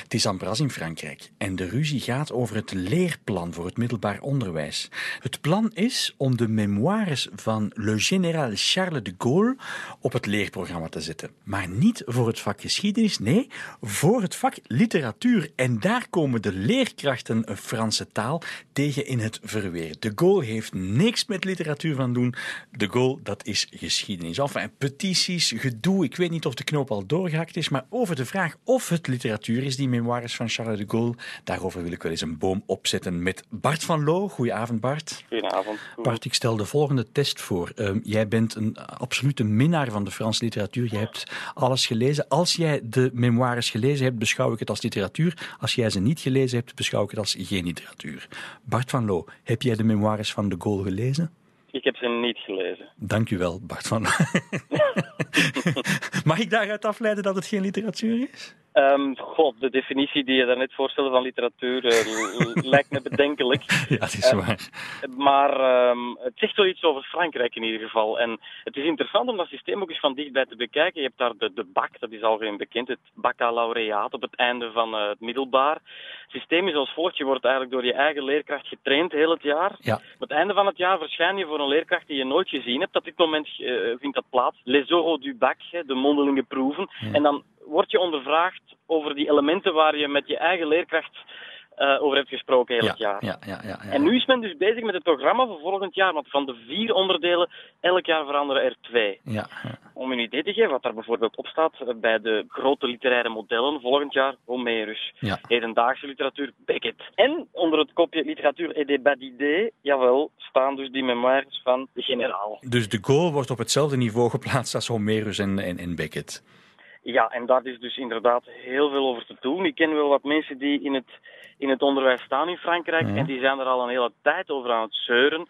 Het is Ambras in Frankrijk en de ruzie gaat over het leerplan voor het middelbaar onderwijs. Het plan is om de mémoires van Le Général Charles de Gaulle op het leerprogramma te zetten. Maar niet voor het vak geschiedenis, nee, voor het vak literatuur. En daar komen de leerkrachten Franse taal tegen in het verweer. De Gaulle heeft niks met literatuur van doen. De Gaulle, dat is geschiedenis. Enfin, petities, gedoe, ik weet niet of de knoop al doorgehakt is, maar over de vraag of het literatuur is, die mémoires van Charles de Gaulle, daarover wil ik wel eens een boom opzetten met Bart van Loo. Goedenavond, Bart. Goedenavond. Bart, ik stel de volgende test voor. Jij bent een absolute minnaar van de Franse literatuur. Jij hebt alles gelezen. Als jij de mémoires gelezen hebt, beschouw ik het als literatuur. Als jij ze niet gelezen hebt, beschouw ik het als geen literatuur. Bart van Loo, heb jij de mémoires van de Gaulle gelezen? Ik heb ze niet gelezen. Dank u wel, Bart van Loo. Mag ik daaruit afleiden dat het geen literatuur is? De definitie die je daarnet voorstelde van literatuur lijkt me bedenkelijk. Ja, dat is waar. Maar het zegt wel iets over Frankrijk in ieder geval. En het is interessant om dat systeem ook eens van dichtbij te bekijken. Je hebt daar de BAC, dat is algemeen bekend, het baccalaureaat op het einde van het middelbaar. Het systeem is als volgt. Je wordt eigenlijk door je eigen leerkracht getraind heel het jaar. Ja. Op het einde van het jaar verschijn je voor een leerkracht die je nooit gezien hebt. Op dit moment vindt dat plaats. Les oraux du bac, de mondelinge proeven. Ja. En dan word je ondervraagd over die elementen waar je met je eigen leerkracht over hebt gesproken heel het jaar. Ja. En nu is men dus bezig met het programma voor volgend jaar, want van de 4 onderdelen, elk jaar veranderen er 2. Ja. Om een idee te geven wat daar bijvoorbeeld op staat, bij de grote literaire modellen volgend jaar Homerus. Ja. Hedendaagse literatuur Beckett. En onder het kopje literatuur et des d'idées, jawel, staan dus die mémoires van de generaal. Dus de Gaulle wordt op hetzelfde niveau geplaatst als Homerus en Beckett. Ja, en daar is dus inderdaad heel veel over te doen. Ik ken wel wat mensen die in het onderwijs staan in Frankrijk en die zijn er al een hele tijd over aan het zeuren.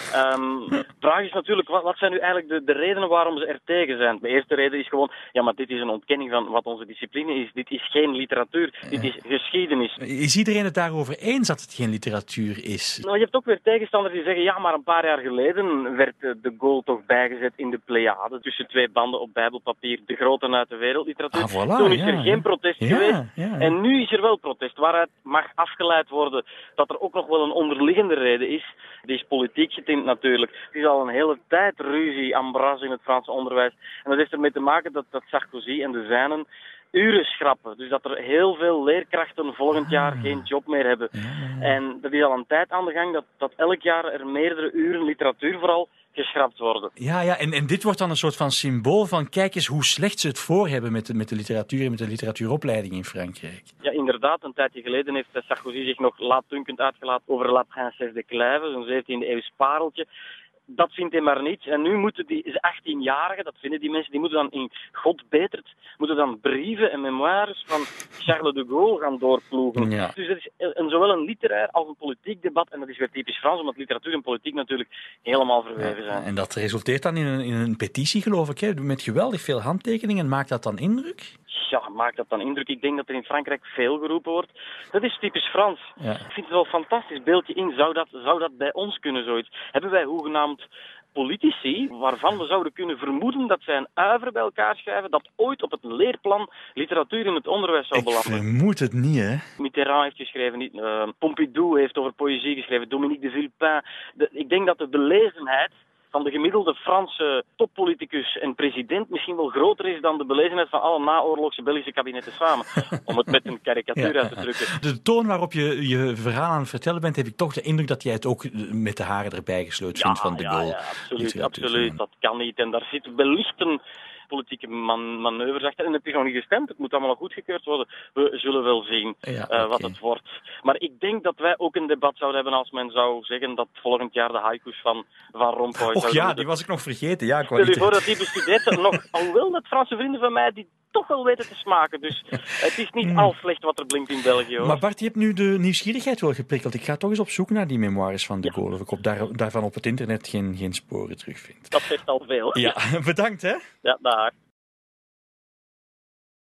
De vraag is natuurlijk, wat zijn nu eigenlijk de redenen waarom ze er tegen zijn? De eerste reden is gewoon, ja, maar dit is een ontkenning van wat onze discipline is. Dit is geen literatuur, dit is geschiedenis. Is iedereen het daarover eens dat het geen literatuur is? Nou, je hebt ook weer tegenstanders die zeggen, ja, maar een paar jaar geleden werd de Gaulle toch bijgezet in de Pleiade, tussen 2 banden op bijbelpapier, de groten uit de wereldliteratuur. Voilà, toen is er geen protest geweest. Ja. En nu is er wel protest, waaruit mag afgeleid worden dat er ook nog wel een onderliggende reden is. Die is politiek getint natuurlijk. Het is al een hele tijd ruzie, Ambras in het Franse onderwijs. En dat heeft ermee te maken dat Sarkozy en de zijnen uren schrappen. Dus dat er heel veel leerkrachten volgend jaar geen job meer hebben. En dat is al een tijd aan de gang dat elk jaar er meerdere uren literatuur vooral geschrapt worden. Ja, en dit wordt dan een soort van symbool van kijk eens hoe slecht ze het voor hebben met de literatuur en met de literatuuropleiding in Frankrijk. Ja, inderdaad. Een tijdje geleden heeft Sarkozy zich nog laatdunkend uitgelaten over La Princesse de Clèves, een 17e-eeuws pareltje. Dat vindt hij maar niet. En nu moeten die 18-jarigen, dat vinden die mensen, die moeten dan in God betert, moeten dan brieven en mémoires van Charles de Gaulle gaan doorploegen. Ja. Dus dat is zowel een literair als een politiek debat. En dat is weer typisch Frans, omdat literatuur en politiek natuurlijk helemaal verweven zijn. En dat resulteert dan in een petitie, geloof ik, hè? Met geweldig veel handtekeningen. Maakt dat dan indruk? Ja, maakt dat dan indruk? Ik denk dat er in Frankrijk veel geroepen wordt. Dat is typisch Frans. Ja. Ik vind het wel een fantastisch beeldje in. Zou dat bij ons kunnen, zoiets? Hebben wij hoegenaamd politici, waarvan we zouden kunnen vermoeden dat zij een uiver bij elkaar schrijven, dat ooit op het leerplan literatuur in het onderwijs zou belanden? Ik vermoed het niet, hè? Mitterrand heeft geschreven, Pompidou heeft over poëzie geschreven, Dominique de Villepin. Ik denk dat de belezenheid van de gemiddelde Franse toppoliticus en president misschien wel groter is dan de belezenheid van alle naoorlogse Belgische kabinetten samen. Om het met een karikatuur uit te drukken. De toon waarop je verhaal aan het vertellen bent, heb ik toch de indruk dat jij het ook met de haren erbij gesloten vindt van de Gaulle. Ja, absoluut. Dat kan niet. En daar zit wellicht een politieke manoeuvres achter. En het is nog niet gestemd. Het moet allemaal nog goedgekeurd worden. We zullen wel zien wat het wordt. Maar ik denk dat wij ook een debat zouden hebben als men zou zeggen dat volgend jaar de haikus van Van Rompuy... Och ja, die was ik nog vergeten. Ja, stel je voor dat die bestudeerd zijn. Nog, alhoewel dat Franse vrienden van mij die toch wel weten te smaken. Dus het is niet al slecht wat er blinkt in België, hoor. Maar Bart, je hebt nu de nieuwsgierigheid wel geprikkeld. Ik ga toch eens op zoek naar die mémoires van de Gaulle. Of ik daarvan op het internet geen sporen terugvind. Dat zegt al veel. Ja, bedankt hè. Ja, dag.